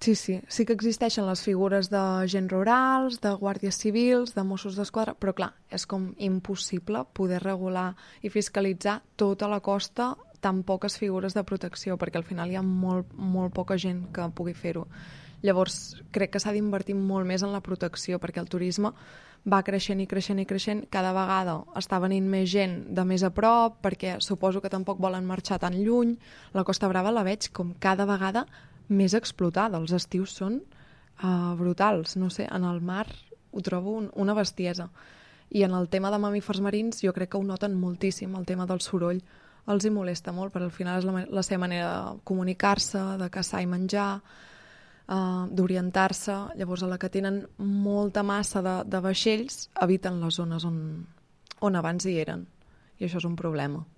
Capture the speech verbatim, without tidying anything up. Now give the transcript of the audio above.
Sí, sí. Sí que existeixen les figures d'agents rurals, de guàrdies civils, de Mossos d'Esquadra, però clar, és com impossible poder regular i fiscalitzar tota la costa tan poques figures de protecció, perquè al final hi ha molt, molt poca gent que pugui fer-ho. Llavors, crec que s'ha d'invertir molt més en la protecció, perquè el turisme va creixent i creixent i creixent. Cada vegada està venint més gent de més a prop, perquè suposo que tampoc volen marxar tan lluny. La Costa Brava la veig com cada vegada més explotada. Els estius són uh, brutals. No sé, en el mar ho trobo un, una bestiesa. I en el tema de mamífers marins jo crec que ho noten moltíssim, el tema del soroll. Els hi molesta molt, perquè al final és la, la seva manera de comunicar-se, de caçar i menjar, Uh, d'orientar-se. Llavors, a la que tenen molta massa de, de vaixells, eviten les zones on, on abans hi eren. I això és un problema.